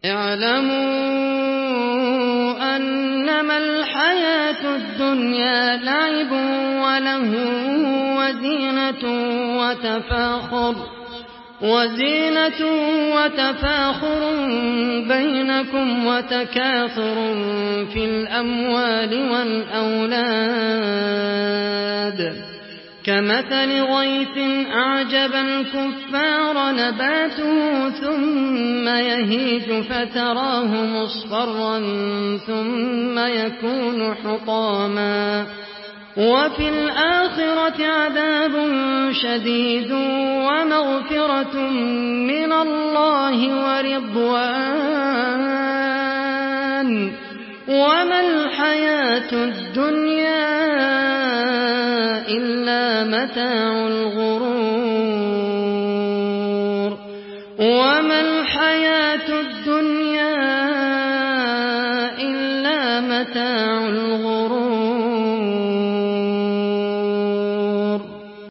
اعلموا أنما الحياة الدنيا لعب ولهو وزينة وتفاخر بينكم وتكاثر في الأموال والأولاد كمثل غيث أعجب الكفار نباته ثم يهيج فتراه مصفرا ثم يكون حطاما وفي الآخرة عذاب شديد ومغفرة من الله ورضوان وما الحياة الدنيا إلا متاع الغرور وما الحياة الدنيا إلا متاع الغرور